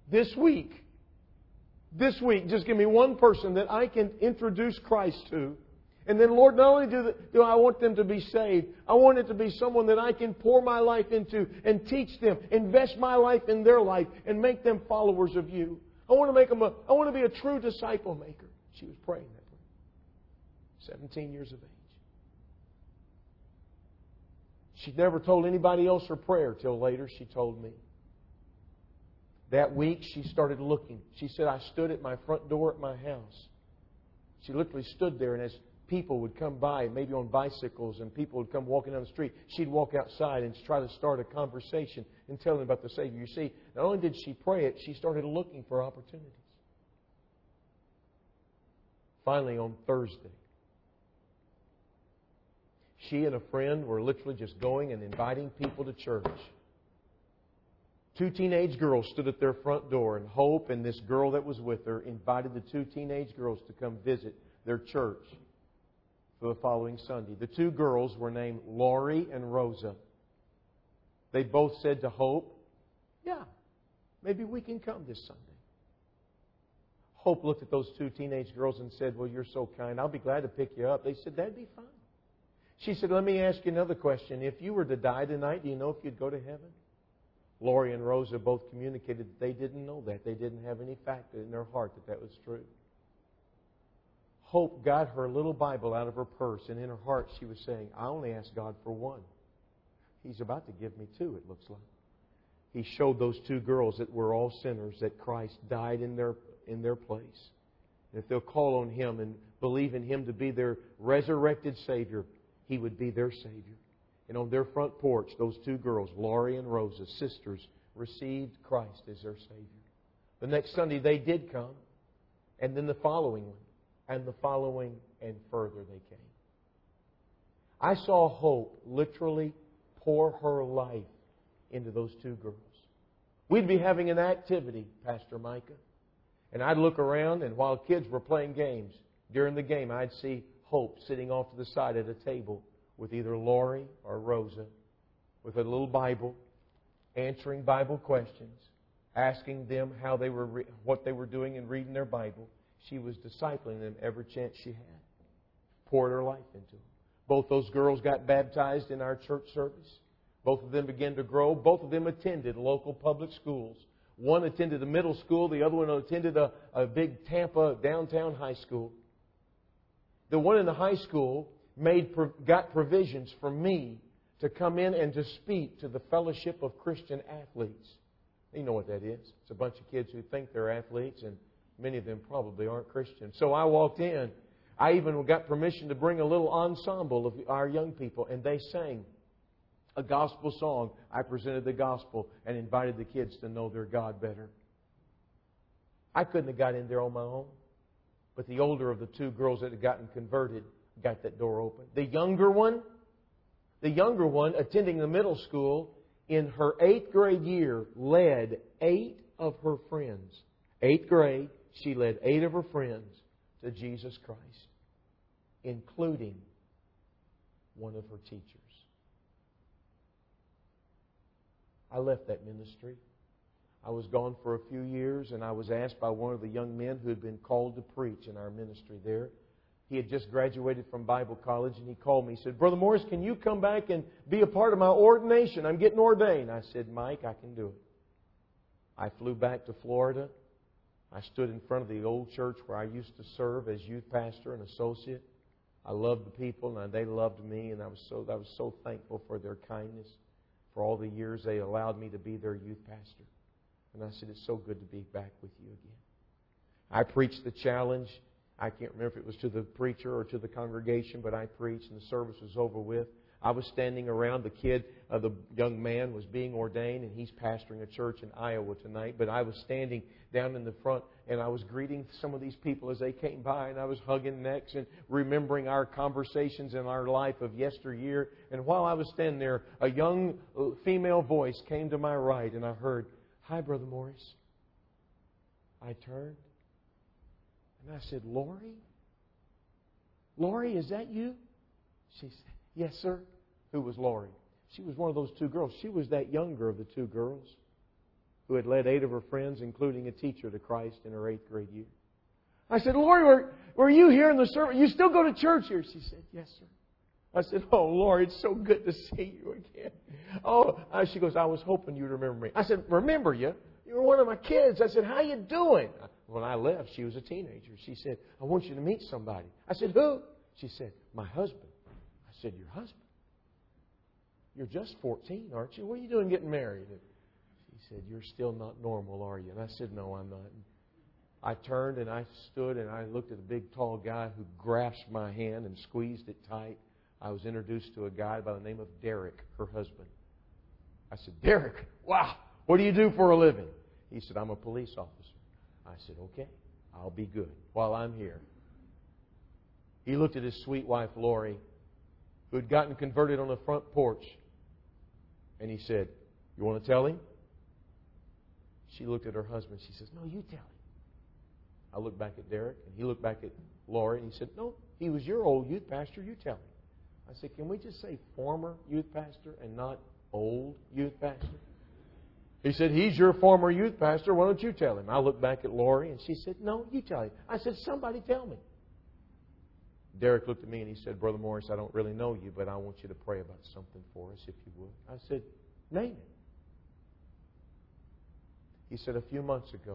S1: this week, just give me one person that I can introduce Christ to. And then, Lord, not only do I want them to be saved, I want it to be someone that I can pour my life into and teach them, invest my life in their life, and make them followers of You. I want to be a true disciple maker. She was praying that prayer. 17 years of age. She never told anybody else her prayer till later she told me. That week she started looking. She said, I stood at my front door at my house. She literally stood there, and as people would come by, maybe on bicycles, and people would come walking down the street, she'd walk outside and try to start a conversation and tell them about the Savior. You see, not only did she pray it, she started looking for opportunities. Finally, on Thursday, she and a friend were literally just going and inviting people to church. 2 teenage girls stood at their front door, and Hope and this girl that was with her invited the 2 teenage girls to come visit their church for the following Sunday. The 2 girls were named Lori and Rosa. They both said to Hope, yeah, maybe we can come this Sunday. Hope looked at those 2 teenage girls and said, well, you're so kind. I'll be glad to pick you up. They said, that'd be fine. She said, let me ask you another question. If you were to die tonight, do you know if you'd go to heaven? Lori and Rosa both communicated that they didn't know that. They didn't have any fact in their heart that that was true. Hope got her little Bible out of her purse, and in her heart she was saying, I only asked God for one. He's about to give me 2, it looks like. He showed those 2 girls that we're all sinners, that Christ died in their place. And if they'll call on Him and believe in Him to be their resurrected Savior, He would be their Savior. And on their front porch, those 2 girls, Lori and Rosa, sisters, received Christ as their Savior. The next Sunday they did come, and then the following one, and the following, and further they came. I saw Hope literally pour her life into those 2 girls. We'd be having an activity, Pastor Micah, and I'd look around, and while kids were playing games, during the game I'd see Hope sitting off to the side at a table with either Lori or Rosa with a little Bible, answering Bible questions, asking them how they were, what they were doing in reading their Bible. She was discipling them every chance she had. Poured her life into them. Both those girls got baptized in our church service. Both of them began to grow. Both of them attended local public schools. One attended a middle school. The other one attended a big Tampa downtown high school. The one in the high school got provisions for me to come in and to speak to the Fellowship of Christian Athletes. You know what that is. It's a bunch of kids who think they're athletes, and many of them probably aren't Christians. So I walked in. I even got permission to bring a little ensemble of our young people, and they sang a gospel song. I presented the gospel and invited the kids to know their God better. I couldn't have got in there on my own, but the older of the 2 girls that had gotten converted got that door open. The younger one, attending the middle school, in her 8th grade year, led 8 of her friends. 8th grade, she led 8 of her friends to Jesus Christ, including one of her teachers. I left that ministry. I was gone for a few years, and I was asked by one of the young men who had been called to preach in our ministry there. He had just graduated from Bible college, and he called me. He said, Brother Morris, can you come back and be a part of my ordination? I'm getting ordained. I said, Mike, I can do it. I flew back to Florida. I stood in front of the old church where I used to serve as youth pastor and associate. I loved the people, and they loved me, and I was so thankful for their kindness, for all the years they allowed me to be their youth pastor. And I said, it's so good to be back with you again. I preached the challenge. I can't remember if it was to the preacher or to the congregation, but I preached, and the service was over with. I was standing around. The young man was being ordained, and he's pastoring a church in Iowa tonight. But I was standing down in the front, and I was greeting some of these people as they came by, and I was hugging necks and remembering our conversations in our life of yesteryear. And while I was standing there, a young female voice came to my right, and I heard, Hi, Brother Morris. I turned, and I said, Lori? Lori, is that you? She said, Yes, sir. Who was Lori? She was one of those 2 girls. She was that younger of the 2 girls who had led 8 of her friends, including a teacher, to Christ in her 8th grade year. I said, Lori, were you here in the service? You still go to church here? She said, yes, sir. I said, oh, Lori, it's so good to see you again. She goes, I was hoping you'd remember me. I said, remember you? You were one of my kids. I said, how you doing? When I left, she was a teenager. She said, I want you to meet somebody. I said, who? She said, my husband. I said, your husband? You're just 14, aren't you? What are you doing getting married? She said, you're still not normal, are you? And I said, no, I'm not. I turned and I stood and I looked at the big, tall guy who grasped my hand and squeezed it tight. I was introduced to a guy by the name of Derek, her husband. I said, Derek, wow, what do you do for a living? He said, I'm a police officer. I said, okay, I'll be good while I'm here. He looked at his sweet wife, Lori, who had gotten converted on the front porch. And he said, you want to tell him? She looked at her husband. She says, no, you tell him. I looked back at Derek, and he looked back at Lori, and he said, no, he was your old youth pastor. You tell him. I said, can we just say former youth pastor and not old youth pastor? He said, he's your former youth pastor. Why don't you tell him? I looked back at Lori, and she said, no, you tell him. I said, somebody tell me. Derek looked at me, and he said, Brother Morris, I don't really know you, but I want you to pray about something for us, if you would. I said, name it. He said, a few months ago,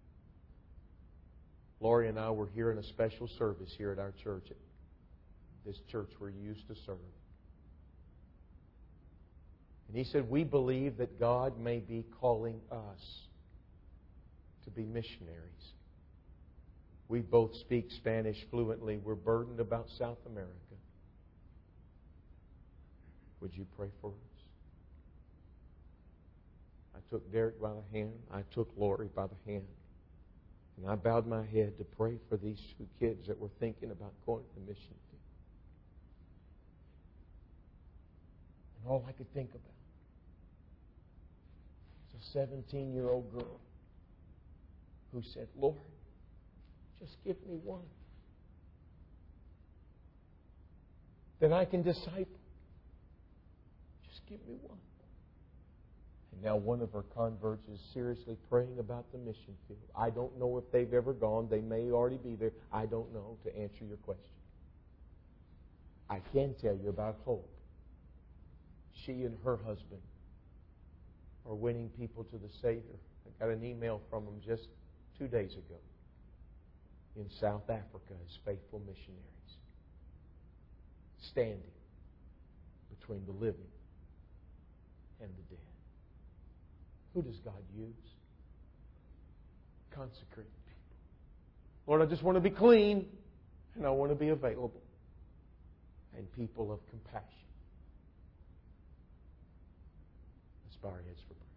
S1: Lori and I were here in a special service here at our church, at this church where you used to serve. And he said, we believe that God may be calling us to be missionaries. We both speak Spanish fluently. We're burdened about South America. Would you pray for us? I took Derek by the hand. I took Lori by the hand. And I bowed my head to pray for these 2 kids that were thinking about going to the mission field. And all I could think about was a 17-year-old girl who said, Lord, just give me one that I can disciple. Just give me one. And now one of her converts is seriously praying about the mission field. I don't know if they've ever gone. They may already be there. I don't know, to answer your question. I can tell you about hope. She and her husband are winning people to the Savior. I got an email from them just 2 days ago. In South Africa as faithful missionaries, standing between the living and the dead. Who does God use? Consecrated people. Lord, I just want to be clean, and I want to be available, and people of compassion. Let's bow our heads for prayer.